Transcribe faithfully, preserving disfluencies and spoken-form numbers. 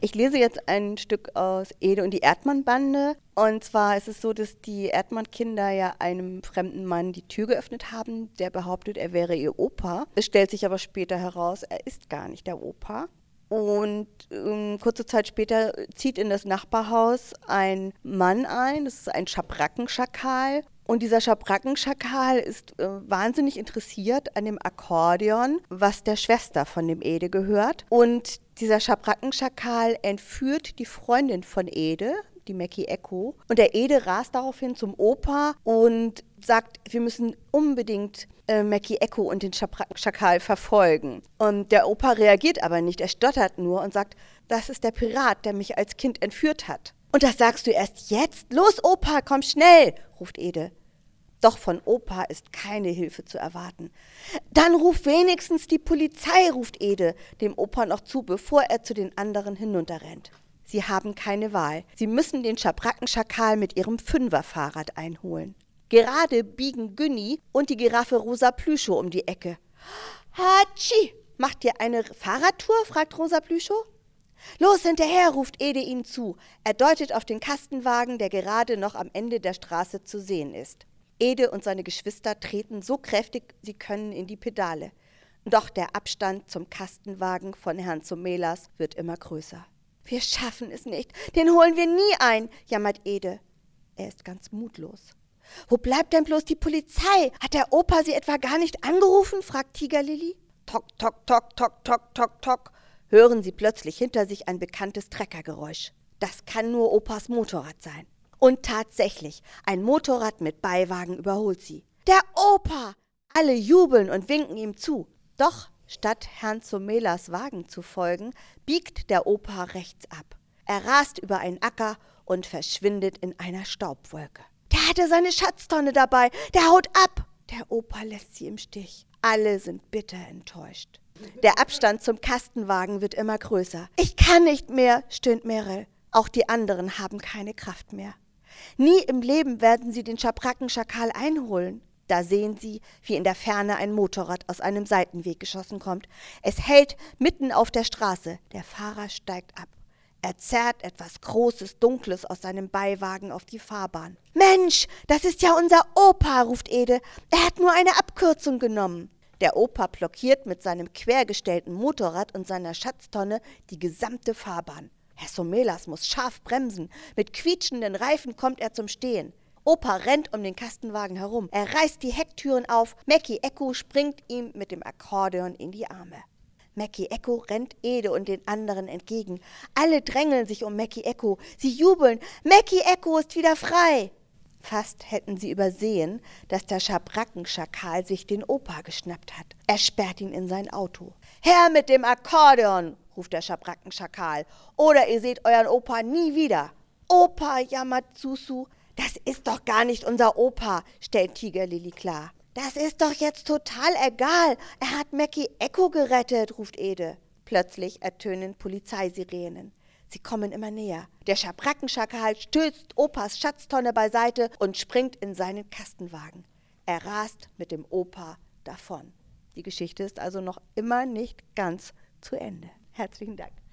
Ich lese jetzt ein Stück aus Ede und die Erdmann-Bande. Und zwar ist es so, dass die Erdmann-Kinder ja einem fremden Mann die Tür geöffnet haben, der behauptet, er wäre ihr Opa. Es stellt sich aber später heraus, er ist gar nicht der Opa. Und ähm, kurze Zeit später zieht in das Nachbarhaus ein Mann ein, das ist ein Schabrackenschakal. Und dieser Schabrackenschakal ist äh, wahnsinnig interessiert an dem Akkordeon, was der Schwester von dem Ede gehört. Und dieser Schabrackenschakal entführt die Freundin von Ede, die Mäki Echo. Und der Ede rast daraufhin zum Opa und sagt, wir müssen unbedingt äh, Mäki Echo und den Schabrackenschakal verfolgen. Und der Opa reagiert aber nicht, er stottert nur und sagt, das ist der Pirat, der mich als Kind entführt hat. Und das sagst du erst jetzt? Los, Opa, komm schnell, ruft Ede. Doch von Opa ist keine Hilfe zu erwarten. Dann ruf wenigstens die Polizei, ruft Ede dem Opa noch zu, bevor er zu den anderen hinunterrennt. Sie haben keine Wahl. Sie müssen den Schabrackenschakal mit ihrem Fünferfahrrad einholen. Gerade biegen Günni und die Giraffe Rosa Plüschow um die Ecke. Hatschi! Macht ihr eine Fahrradtour? Fragt Rosa Plüschow. Los hinterher, ruft Ede ihnen zu. Er deutet auf den Kastenwagen, der gerade noch am Ende der Straße zu sehen ist. Ede und seine Geschwister treten so kräftig sie können in die Pedale. Doch der Abstand zum Kastenwagen von Herrn Zomelas wird immer größer. Wir schaffen es nicht, den holen wir nie ein, jammert Ede. Er ist ganz mutlos. Wo bleibt denn bloß die Polizei? Hat der Opa sie etwa gar nicht angerufen? Fragt Tigerlili. Tok, tok, tok, tok, tok, tok, tok. Hören sie plötzlich hinter sich ein bekanntes Treckergeräusch. Das kann nur Opas Motorrad sein. Und tatsächlich, ein Motorrad mit Beiwagen überholt sie. Der Opa! Alle jubeln und winken ihm zu. Doch statt Herrn Zomelas Wagen zu folgen, biegt der Opa rechts ab. Er rast über einen Acker und verschwindet in einer Staubwolke. Der hatte seine Schatztonne dabei, der haut ab. Der Opa lässt sie im Stich. Alle sind bitter enttäuscht. Der Abstand zum Kastenwagen wird immer größer. Ich kann nicht mehr, stöhnt Merel. Auch die anderen haben keine Kraft mehr. Nie im Leben werden sie den Schabrackenschakal einholen. Da sehen sie, wie in der Ferne ein Motorrad aus einem Seitenweg geschossen kommt. Es hält mitten auf der Straße. Der Fahrer steigt ab. Er zerrt etwas Großes, Dunkles aus seinem Beiwagen auf die Fahrbahn. Mensch, das ist ja unser Opa, ruft Ede. Er hat nur eine Abkürzung genommen. Der Opa blockiert mit seinem quergestellten Motorrad und seiner Schatztonne die gesamte Fahrbahn. Herr Zomelas muss scharf bremsen. Mit quietschenden Reifen kommt er zum Stehen. Opa rennt um den Kastenwagen herum. Er reißt die Hecktüren auf. Mäki Echo springt ihm mit dem Akkordeon in die Arme. Mäki Echo rennt Ede und den anderen entgegen. Alle drängeln sich um Mäki Echo. Sie jubeln. Mäki Echo ist wieder frei. Fast hätten sie übersehen, dass der Schabrackenschakal sich den Opa geschnappt hat. Er sperrt ihn in sein Auto. Her mit dem Akkordeon, ruft der Schabrackenschakal. Oder ihr seht euren Opa nie wieder. Opa, jammert Susu. Das ist doch gar nicht unser Opa, stellt Tigerlili klar. Das ist doch jetzt total egal. Er hat Mäki Echo gerettet, ruft Ede. Plötzlich ertönen Polizeisirenen. Sie kommen immer näher. Der Schabrackenschakal stößt Opas Schatztonne beiseite und springt in seinen Kastenwagen. Er rast mit dem Opa davon. Die Geschichte ist also noch immer nicht ganz zu Ende. Herzlichen Dank.